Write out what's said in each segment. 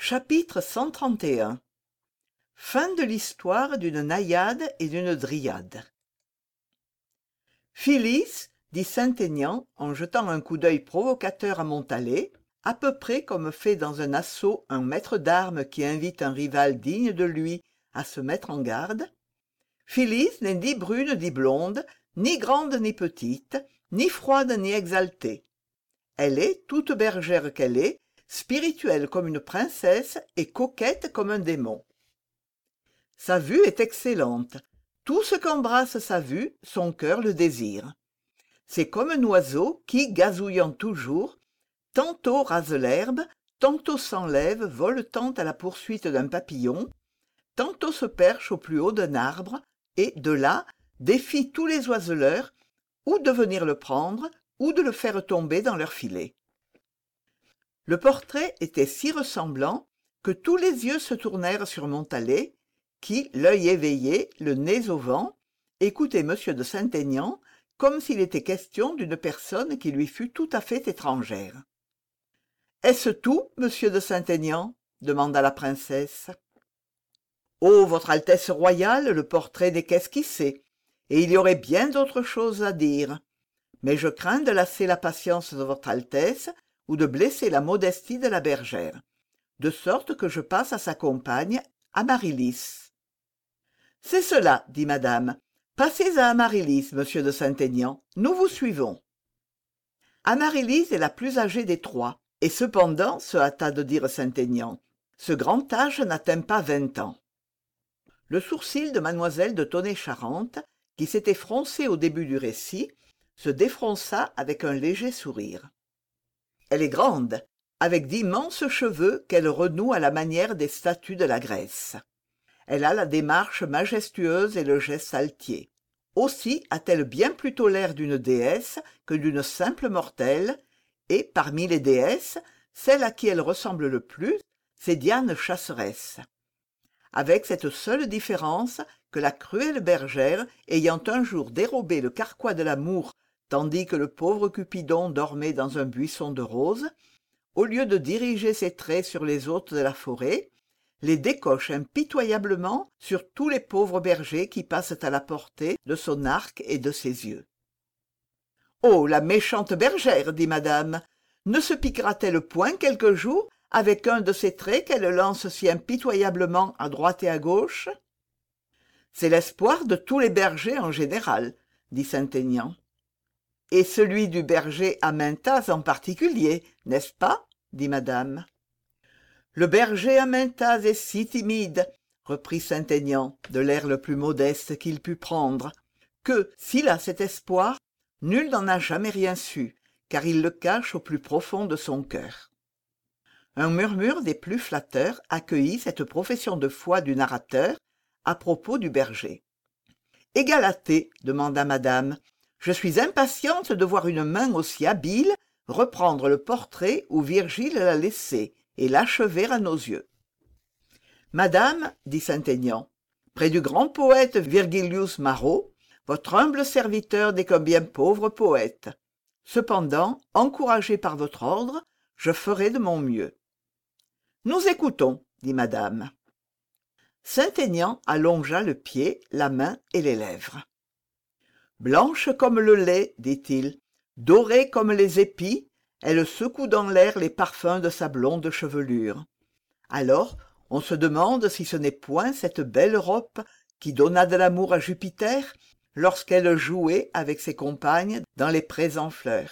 Chapitre 131. Fin de l'histoire d'une naïade et d'une dryade. Phyllis, dit Saint-Aignan en jetant un coup d'œil provocateur à Montalais, à peu près comme fait dans un assaut un maître d'armes qui invite un rival digne de lui à se mettre en garde, Phyllis n'est ni brune ni blonde, ni grande ni petite, ni froide ni exaltée. Elle est, toute bergère qu'elle est, spirituelle comme une princesse et coquette comme un démon. Sa vue est excellente. Tout ce qu'embrasse sa vue, son cœur le désire. C'est comme un oiseau qui, gazouillant toujours, tantôt rase l'herbe, tantôt s'enlève voletant à la poursuite d'un papillon, tantôt se perche au plus haut d'un arbre, et, de là, défie tous les oiseleurs, ou de venir le prendre, ou de le faire tomber dans leur filet. Le portrait était si ressemblant que tous les yeux se tournèrent sur Montalais, qui, l'œil éveillé, le nez au vent, écoutait M. de Saint-Aignan comme s'il était question d'une personne qui lui fût tout à fait étrangère. « Est-ce tout, monsieur de Saint-Aignan » demanda la princesse. « Oh, votre Altesse royale, le portrait n'est qu'esquissé, et il y aurait bien d'autres choses à dire. Mais je crains de lasser la patience de votre Altesse ou de blesser la modestie de la bergère, de sorte que je passe à sa compagne, Amaryllis. »« C'est cela, dit madame. Passez à Amaryllis, monsieur de Saint-Aignan, nous vous suivons. » Amaryllis est la plus âgée des trois, et cependant, se hâta de dire Saint-Aignan, ce grand âge n'atteint pas 20 ans. Le sourcil de mademoiselle de Tonnay-Charente, qui s'était froncé au début du récit, se défronça avec un léger sourire. Elle est grande, avec d'immenses cheveux qu'elle renoue à la manière des statues de la Grèce. Elle a la démarche majestueuse et le geste altier. Aussi a-t-elle bien plutôt l'air d'une déesse que d'une simple mortelle, et, parmi les déesses, celle à qui elle ressemble le plus, c'est Diane chasseresse. Avec cette seule différence que la cruelle bergère, ayant un jour dérobé le carquois de l'amour tandis que le pauvre Cupidon dormait dans un buisson de roses, au lieu de diriger ses traits sur les hôtes de la forêt, les décoche impitoyablement sur tous les pauvres bergers qui passent à la portée de son arc et de ses yeux. « Oh, la méchante bergère, dit madame, ne se piquera-t-elle point quelque jour avec un de ces traits qu'elle lance si impitoyablement à droite et à gauche ?»« C'est l'espoir de tous les bergers en général, » dit Saint-Aignan. « Et celui du berger Amyntas en particulier, n'est-ce pas ?» dit madame. « Le berger Amyntas est si timide, » reprit Saint-Aignan, de l'air le plus modeste qu'il put prendre, « que, s'il a cet espoir, nul n'en a jamais rien su, car il le cache au plus profond de son cœur. » Un murmure des plus flatteurs accueillit cette profession de foi du narrateur à propos du berger. « Égalaté, demanda madame, je suis impatiente de voir une main aussi habile reprendre le portrait où Virgile l'a laissé et l'achever à nos yeux. »« Madame, dit Saint-Aignan, près du grand poète Virgilius Maro, votre humble serviteur n'est qu'un bien pauvre poète. Cependant, encouragé par votre ordre, je ferai de mon mieux. »« Nous écoutons, dit madame. » Saint-Aignan allongea le pied, la main et les lèvres. « Blanche comme le lait, dit-il, dorée comme les épis, elle secoue dans l'air les parfums de sa blonde chevelure. Alors, on se demande si ce n'est point cette belle Europe qui donna de l'amour à Jupiter lorsqu'elle jouait avec ses compagnes dans les prés en fleurs.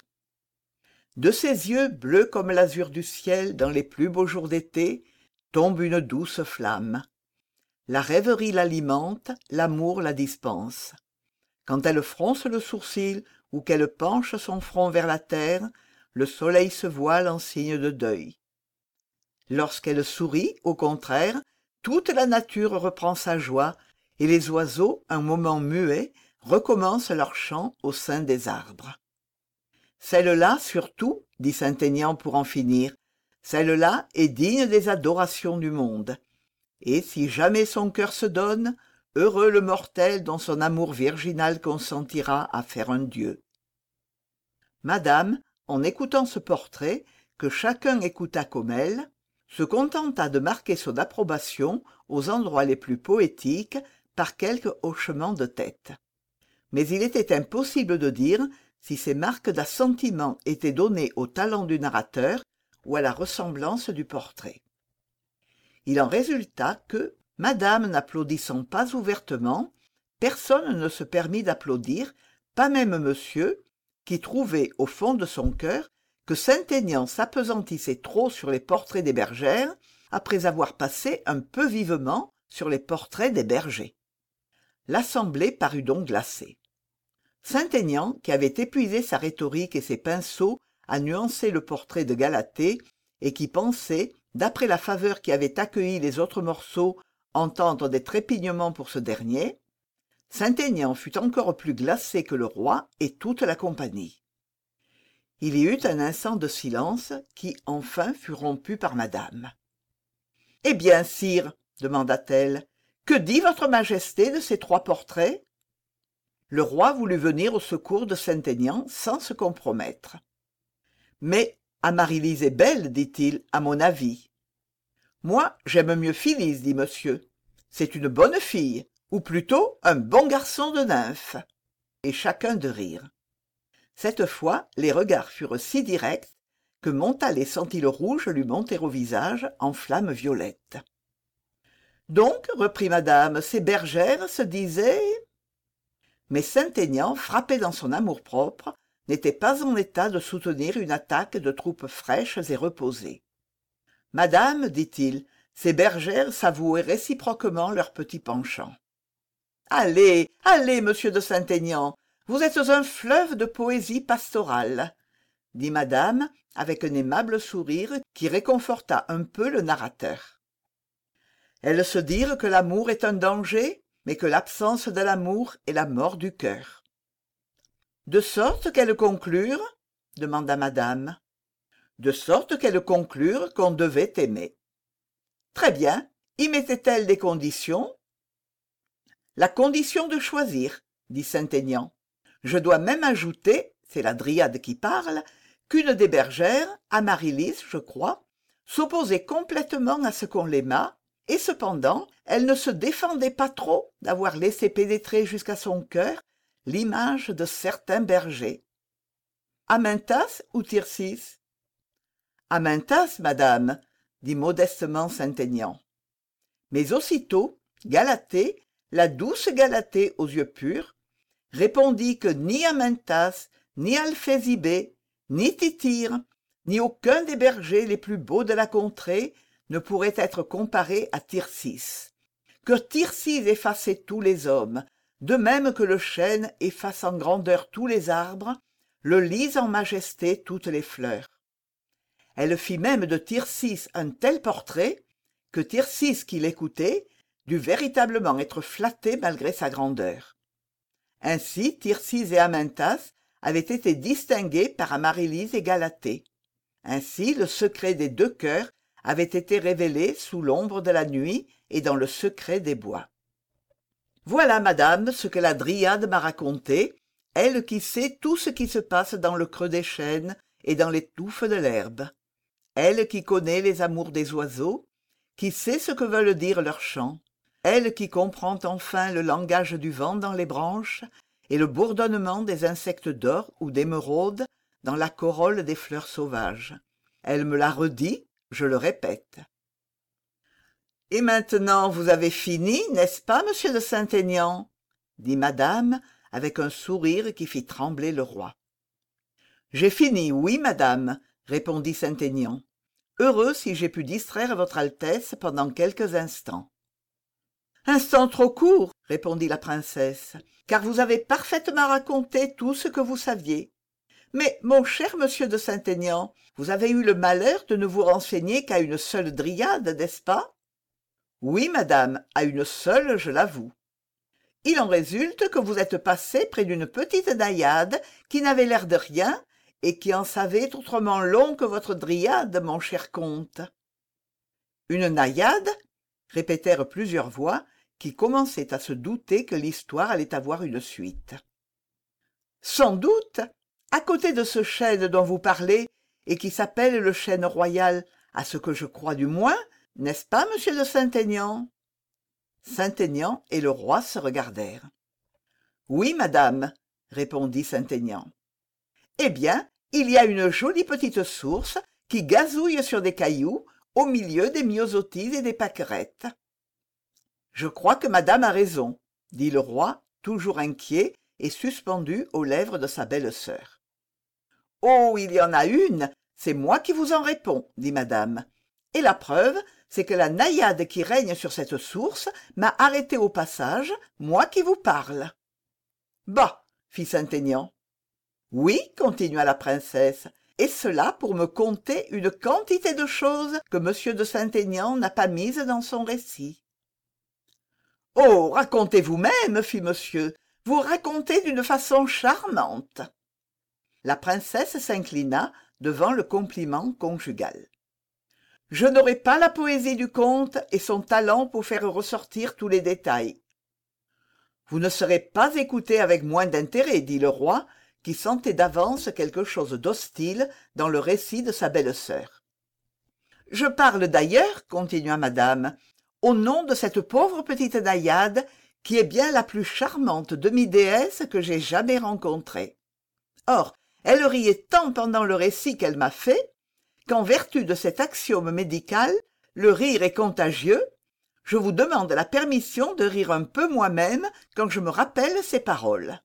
De ses yeux bleus comme l'azur du ciel dans les plus beaux jours d'été tombe une douce flamme. La rêverie l'alimente, l'amour la dispense. Quand elle fronce le sourcil ou qu'elle penche son front vers la terre, le soleil se voile en signe de deuil. Lorsqu'elle sourit, au contraire, toute la nature reprend sa joie, et les oiseaux, un moment muets, recommencent leur chant au sein des arbres. Celle-là, surtout, dit Saint-Aignan pour en finir, celle-là est digne des adorations du monde. Et si jamais son cœur se donne, heureux le mortel dont son amour virginal consentira à faire un dieu. Madame, en écoutant ce portrait, que chacun écouta comme elle, se contenta de marquer son approbation aux endroits les plus poétiques par quelques hochements de tête. Mais il était impossible de dire si ces marques d'assentiment étaient données au talent du narrateur ou à la ressemblance du portrait. Il en résulta que, madame n'applaudissant pas ouvertement, personne ne se permit d'applaudir, pas même monsieur, qui trouvait au fond de son cœur que Saint-Aignan s'apesantissait trop sur les portraits des bergères, après avoir passé un peu vivement sur les portraits des bergers. L'assemblée parut donc glacée. Saint-Aignan, qui avait épuisé sa rhétorique et ses pinceaux à nuancer le portrait de Galatée, et qui pensait, d'après la faveur qui avait accueilli les autres morceaux, entendre des trépignements pour ce dernier, Saint-Aignan fut encore plus glacé que le roi et toute la compagnie. Il y eut un instant de silence qui, enfin, fut rompu par madame. « Eh bien, sire, demanda-t-elle, que dit votre majesté de ces 3 portraits ?» Le roi voulut venir au secours de Saint-Aignan sans se compromettre. « Mais Amaryllis est belle, dit-il, à mon avis. »« Moi, j'aime mieux Phyllis, dit monsieur. C'est une bonne fille, ou plutôt un bon garçon de nymphe. » Et chacun de rire. Cette fois, les regards furent si directs que Montalais sentit le rouge lui monter au visage en flammes violettes. « Donc, reprit madame, ces bergères se disaient... » Mais Saint-Aignan, frappé dans son amour-propre, n'était pas en état de soutenir une attaque de troupes fraîches et reposées. « Madame, dit-il, ces bergères s'avouaient réciproquement leur petit penchant. »« Allez, allez, monsieur de Saint-Aignan, vous êtes un fleuve de poésie pastorale, » dit madame, avec un aimable sourire qui réconforta un peu le narrateur. Elles se dirent que l'amour est un danger, mais que l'absence de l'amour est la mort du cœur. « De sorte qu'elles conclurent ?» demanda madame. « De sorte qu'elles conclurent qu'on devait aimer. »« Très bien. Y mettaient-elles des conditions ?»« La condition de choisir, » dit Saint-Aignan. « Je dois même ajouter, c'est la dryade qui parle, qu'une des bergères, Amaryllis, je crois, s'opposait complètement à ce qu'on l'aimât, et cependant, elle ne se défendait pas trop d'avoir laissé pénétrer jusqu'à son cœur l'image de certains bergers. « Amyntas ou Tircis ?»« Amyntas, madame, » dit modestement Saint-Aignan. Mais aussitôt, Galatée, la douce Galatée aux yeux purs, répondit que ni Amyntas, ni Alphésibée, ni Tityre, ni aucun des bergers les plus beaux de la contrée ne pourrait être comparé à Tircis, que Tircis effaçait tous les hommes, de même que le chêne efface en grandeur tous les arbres, le lys en majesté toutes les fleurs. Elle fit même de Tircis un tel portrait que Tircis qui l'écoutait dut véritablement être flatté malgré sa grandeur. Ainsi Tircis et Amyntas avaient été distingués par Amaryllis et Galatée. Ainsi le secret des 2 cœurs avait été révélé sous l'ombre de la nuit et dans le secret des bois. Voilà, madame, ce que la dryade m'a raconté, elle qui sait tout ce qui se passe dans le creux des chênes et dans les touffes de l'herbe. Elle qui connaît les amours des oiseaux, qui sait ce que veulent dire leurs chants. Elle qui comprend enfin le langage du vent dans les branches et le bourdonnement des insectes d'or ou d'émeraude dans la corolle des fleurs sauvages. Elle me l'a redit, je le répète. « Et maintenant vous avez fini, n'est-ce pas, monsieur de Saint-Aignan ?» dit madame, avec un sourire qui fit trembler le roi. « J'ai fini, oui, madame, » répondit Saint-Aignan. « Heureux si j'ai pu distraire votre Altesse pendant quelques instants. »« Instant trop court, » répondit la princesse, « car vous avez parfaitement raconté tout ce que vous saviez. Mais, mon cher monsieur de Saint-Aignan, vous avez eu le malheur de ne vous renseigner qu'à une seule dryade, n'est-ce pas ? » Oui, madame, à une seule, je l'avoue. Il en résulte que vous êtes passé près d'une petite naïade qui n'avait l'air de rien et qui en savait autrement long que votre dryade, mon cher comte. Une naïade ? Répétèrent plusieurs voix qui commençaient à se douter que l'histoire allait avoir une suite. Sans doute, à côté de ce chêne dont vous parlez et qui s'appelle le chêne royal, à ce que je crois du moins, n'est-ce pas, monsieur de Saint-Aignan? Saint-Aignan et le roi se regardèrent. Oui, madame, répondit Saint-Aignan. Eh bien, il y a une jolie petite source qui gazouille sur des cailloux au milieu des myosotis et des pâquerettes. Je crois que madame a raison, dit le roi, toujours inquiet et suspendu aux lèvres de sa belle-sœur. Oh, il y en a une, c'est moi qui vous en réponds, dit madame. Et la preuve, c'est que la naïade qui règne sur cette source m'a arrêté au passage, moi qui vous parle. Bah, fit Saint-Aignan. Oui, continua la princesse, et cela pour me conter une quantité de choses que monsieur de Saint-Aignan n'a pas mises dans son récit. Oh, racontez vous-même, fit monsieur, vous racontez d'une façon charmante. La princesse s'inclina devant le compliment conjugal. Je n'aurai pas la poésie du conte et son talent pour faire ressortir tous les détails. Vous ne serez pas écouté avec moins d'intérêt, dit le roi, qui sentait d'avance quelque chose d'hostile dans le récit de sa belle-sœur. Je parle d'ailleurs, continua madame, au nom de cette pauvre petite naïade qui est bien la plus charmante demi-déesse que j'ai jamais rencontrée. Or, elle riait tant pendant le récit qu'elle m'a fait, qu'en vertu de cet axiome médical, le rire est contagieux, je vous demande la permission de rire un peu moi-même quand je me rappelle ces paroles.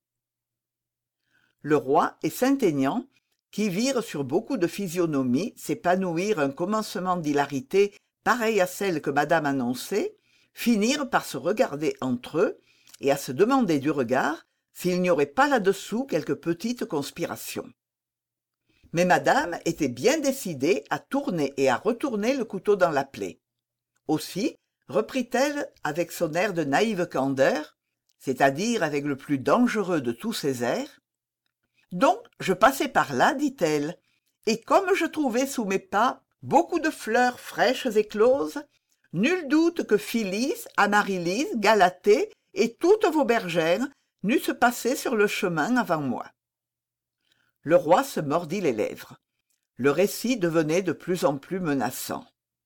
Le roi et Saint-Aignan, qui virent sur beaucoup de physionomies s'épanouir un commencement d'hilarité pareil à celle que madame annonçait, finirent par se regarder entre eux et à se demander du regard s'il n'y aurait pas là-dessous quelque petite conspiration. Mais madame était bien décidée à tourner et à retourner le couteau dans la plaie. Aussi reprit-elle avec son air de naïve candeur, c'est-à-dire avec le plus dangereux de tous ses airs. Donc je passais par là, dit-elle, et comme je trouvais sous mes pas beaucoup de fleurs fraîches écloses, nul doute que Phyllis, Amaryllis, Galatée et toutes vos bergères n'eussent passé sur le chemin avant moi. Le roi se mordit les lèvres. Le récit devenait de plus en plus menaçant.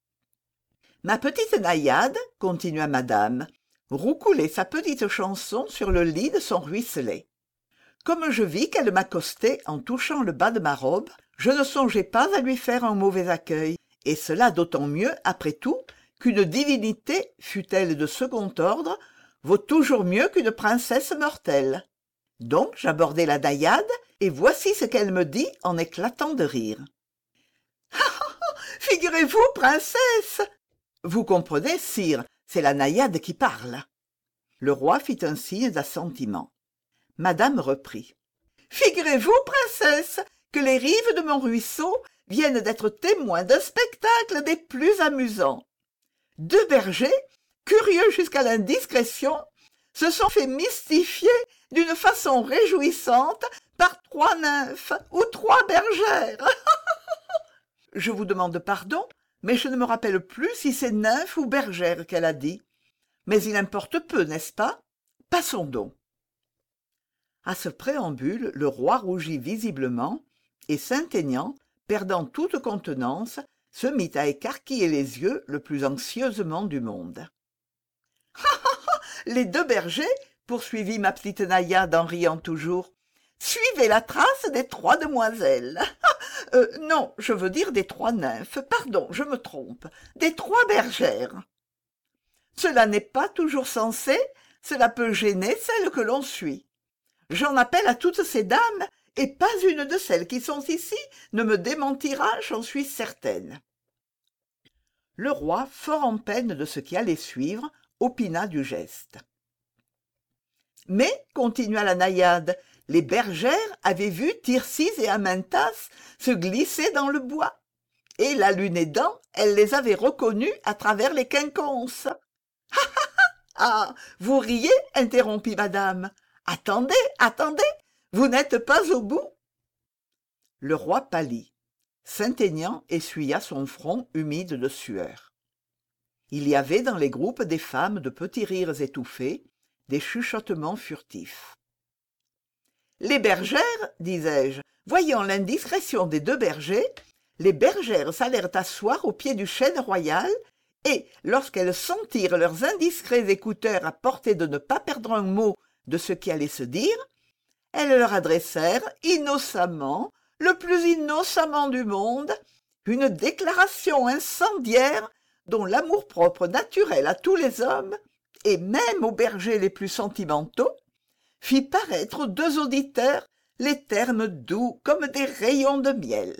Ma petite naïade, continua madame, roucoulait sa petite chanson sur le lit de son ruisselet. Comme je vis qu'elle m'accostait en touchant le bas de ma robe, je ne songeais pas à lui faire un mauvais accueil, et cela d'autant mieux, après tout, qu'une divinité, fût-elle de second ordre, vaut toujours mieux qu'une princesse mortelle. Donc j'abordai la naïade, et voici ce qu'elle me dit en éclatant de rire. « Figurez-vous, princesse !» Vous comprenez, sire, c'est la naïade qui parle. Le roi fit un signe d'assentiment. Madame reprit. « Figurez-vous, princesse, que les rives de mon ruisseau viennent d'être témoins d'un spectacle des plus amusants. Deux bergers, curieux jusqu'à l'indiscrétion, se sont fait mystifier d'une façon réjouissante par 3 nymphes ou 3 bergères. Je vous demande pardon, mais je ne me rappelle plus si c'est nymphes ou bergères qu'elle a dit. Mais il importe peu, n'est-ce pas? Passons donc. À ce préambule, le roi rougit visiblement, et Saint-Aignan, perdant toute contenance, se mit à écarquiller les yeux le plus anxieusement du monde. « Les 2 bergers, poursuivit ma petite naïade en riant toujours, suivez la trace des 3 demoiselles. Non, je veux dire des 3 nymphes, pardon, je me trompe, des 3 bergères. Cela n'est pas toujours censé, cela peut gêner celles que l'on suit. J'en appelle à toutes ces dames, et pas une de celles qui sont ici ne me démentira, j'en suis certaine. » Le roi, fort en peine de ce qui allait suivre, opina du geste. Mais, continua la naïade, les bergères avaient vu Tircis et Amyntas se glisser dans le bois, et la lune aidant, elles les avaient reconnus à travers les quinconces. « Ah, vous riez, interrompit madame. Attendez, attendez, vous n'êtes pas au bout. » Le roi pâlit. Saint-Aignan essuya son front humide de sueur. Il y avait dans les groupes des femmes de petits rires étouffés, des chuchotements furtifs. « Les bergères, disais-je, voyant l'indiscrétion des 2 bergers, les bergères s'allèrent asseoir au pied du chêne royal, et, lorsqu'elles sentirent leurs indiscrets écouteurs à portée de ne pas perdre un mot de ce qui allait se dire, elles leur adressèrent, innocemment, le plus innocemment du monde, une déclaration incendiaire dont l'amour-propre naturel à tous les hommes, et même aux bergers les plus sentimentaux, fit paraître aux deux auditeurs les termes doux comme des rayons de miel.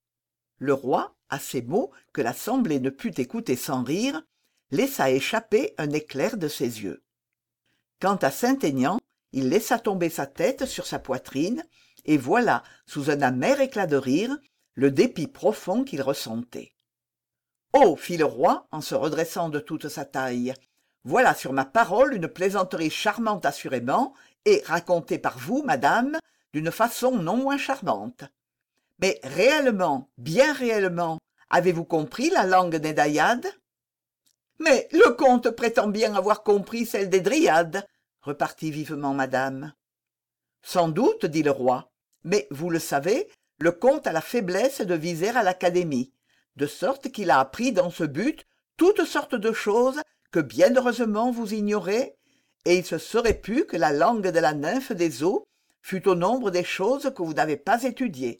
Le roi, à ces mots que l'assemblée ne put écouter sans rire, laissa échapper un éclair de ses yeux. Quant à Saint-Aignan, il laissa tomber sa tête sur sa poitrine, et voilà, sous un amer éclat de rire, le dépit profond qu'il ressentait. « Oh » fit le roi en se redressant de toute sa taille, « voilà sur ma parole une plaisanterie charmante assurément, et racontée par vous, madame, d'une façon non moins charmante. Mais réellement, bien réellement, avez-vous compris la langue des Naïades ?»« Mais le comte prétend bien avoir compris celle des Dryades, » repartit vivement madame. « Sans doute, dit le roi, mais vous le savez, le comte a la faiblesse de viser à l'académie, de sorte qu'il a appris dans ce but toutes sortes de choses que bien heureusement vous ignorez, et il se serait pu que la langue de la nymphe des eaux fût au nombre des choses que vous n'avez pas étudiées.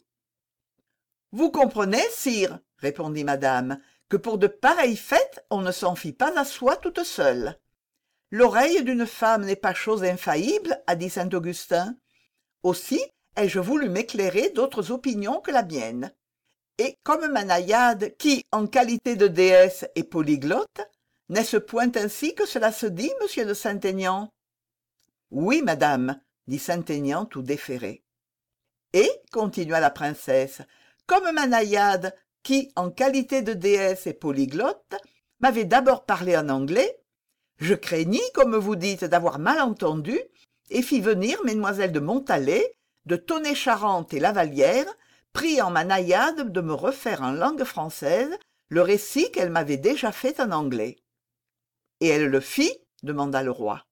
« Vous comprenez, sire, répondit madame, que pour de pareilles fêtes on ne s'en fie pas à soi toute seule. L'oreille d'une femme n'est pas chose infaillible, a dit saint Augustin. Aussi ai-je voulu m'éclairer d'autres opinions que la mienne. Et comme ma naïade, qui, en qualité de déesse, est polyglotte, n'est-ce point ainsi que cela se dit, monsieur de Saint-Aignan? Oui, madame, dit Saint-Aignan tout déféré. Et, continua la princesse, comme ma naïade, qui, en qualité de déesse, est polyglotte, m'avait d'abord parlé en anglais, je craignis, comme vous dites, d'avoir mal entendu, et fis venir mesdemoiselles de Montalais, de Tonnet-Charente et Lavallière, priant ma naïade de me refaire en langue française le récit qu'elle m'avait déjà fait en anglais. Et elle le fit, demanda le roi.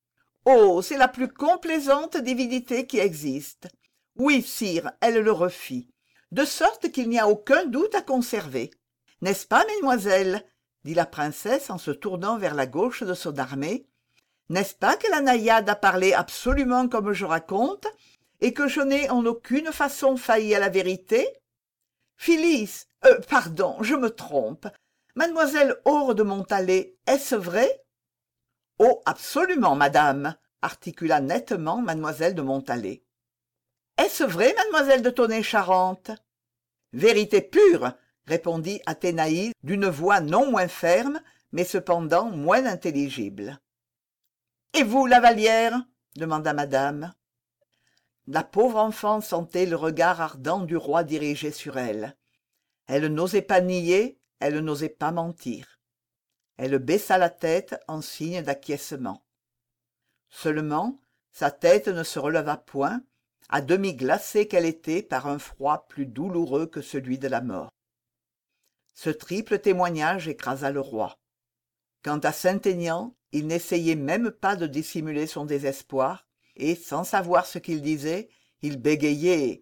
Oh, c'est la plus complaisante divinité qui existe. Oui, sire, elle le refit, de sorte qu'il n'y a aucun doute à conserver. N'est-ce pas, mesdemoiselles, dit la princesse en se tournant vers la gauche de son armée, n'est-ce pas que la naïade a parlé absolument comme je raconte, et que je n'ai en aucune façon failli à la vérité? Phyllis, pardon, je me trompe. Mademoiselle Aure de Montalais, est-ce vrai? Oh, absolument, madame, articula nettement mademoiselle de Montalais. Est-ce vrai, mademoiselle de Tonnet-Charente? Vérité pure, répondit Athénaïs d'une voix non moins ferme, mais cependant moins intelligible. Et vous, Lavallière? Demanda madame. La pauvre enfant sentait le regard ardent du roi dirigé sur elle. Elle n'osait pas nier, elle n'osait pas mentir. Elle baissa la tête en signe d'acquiescement. Seulement, sa tête ne se releva point, à demi glacée qu'elle était par un froid plus douloureux que celui de la mort. Ce triple témoignage écrasa le roi. Quant à Saint-Aignan, il n'essayait même pas de dissimuler son désespoir, et, sans savoir ce qu'il disait, il bégayait.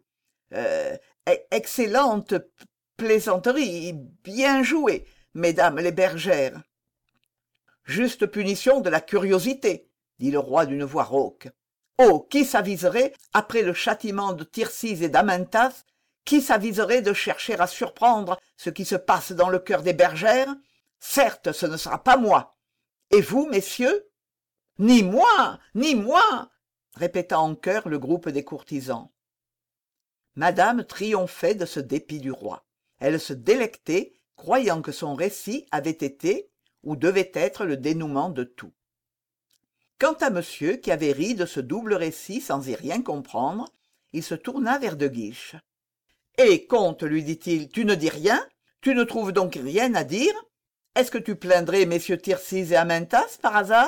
Excellente plaisanterie, bien jouée, mesdames les bergères. Juste punition de la curiosité, dit le roi d'une voix rauque. Oh, qui s'aviserait, après le châtiment de Tircis et d'Amyntas, qui s'aviserait de chercher à surprendre ce qui se passe dans le cœur des bergères? Certes, ce ne sera pas moi. Et vous, messieurs? Ni moi, ni moi, répéta en chœur le groupe des courtisans. Madame triomphait de ce dépit du roi. Elle se délectait, croyant que son récit avait été, ou devait être, le dénouement de tout. Quant à monsieur, qui avait ri de ce double récit sans y rien comprendre, il se tourna vers De Guiche. « Eh, comte, lui dit-il, tu ne dis rien? Tu ne trouves donc rien à dire? Est-ce que tu plaindrais messieurs Tircis et Amyntas, par hasard ?»«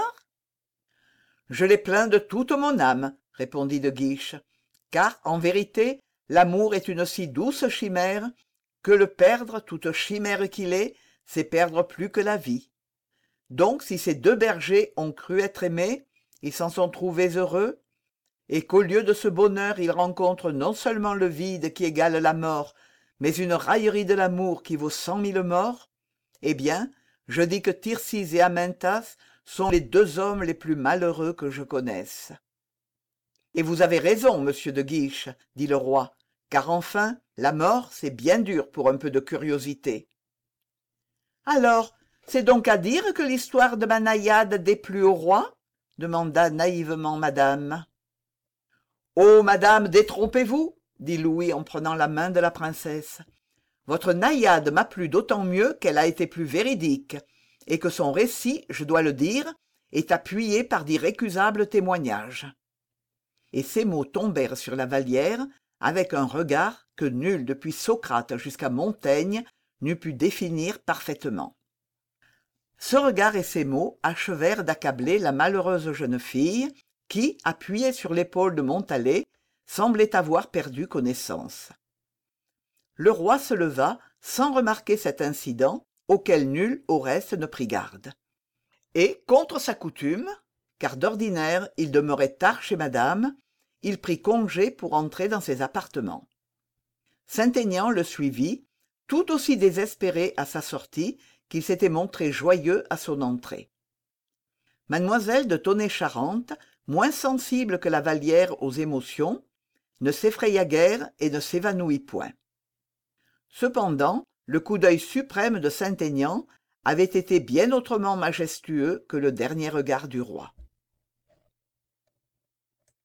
Je les plains de toute mon âme, » répondit De Guiche, « car, en vérité, l'amour est une si douce chimère que le perdre, toute chimère qu'il est, c'est perdre plus que la vie. Donc, si ces deux bergers ont cru être aimés, ils s'en sont trouvés heureux, et qu'au lieu de ce bonheur ils rencontrent non seulement le vide qui égale la mort, mais une raillerie de l'amour qui vaut 100 000 morts? Eh bien, je dis que Tircis et Amyntas sont les 2 hommes les plus malheureux que je connaisse. Et vous avez raison, monsieur de Guiche, dit le roi, car enfin, la mort, c'est bien dur pour un peu de curiosité. Alors, c'est donc à dire que l'histoire de ma naïade déplut au roi? Demanda naïvement madame. Oh, madame, détrompez-vous, dit Louis en prenant la main de la princesse. Votre naïade m'a plu d'autant mieux qu'elle a été plus véridique, et que son récit, je dois le dire, est appuyé par d'irrécusables témoignages. Et ces mots tombèrent sur la Vallière avec un regard que nul depuis Socrate jusqu'à Montaigne n'eût pu définir parfaitement. Ce regard et ces mots achevèrent d'accabler la malheureuse jeune fille qui, appuyée sur l'épaule de Montalais, semblait avoir perdu connaissance. Le roi se leva sans remarquer cet incident auquel nul au reste ne prit garde. Et, contre sa coutume, car d'ordinaire il demeurait tard chez madame, il prit congé pour entrer dans ses appartements. Saint-Aignan le suivit, tout aussi désespéré à sa sortie qu'il s'était montré joyeux à son entrée. Mademoiselle de Tonnay-Charente, moins sensible que la Vallière aux émotions, ne s'effraya guère et ne s'évanouit point. Cependant, le coup d'œil suprême de Saint-Aignan avait été bien autrement majestueux que le dernier regard du roi.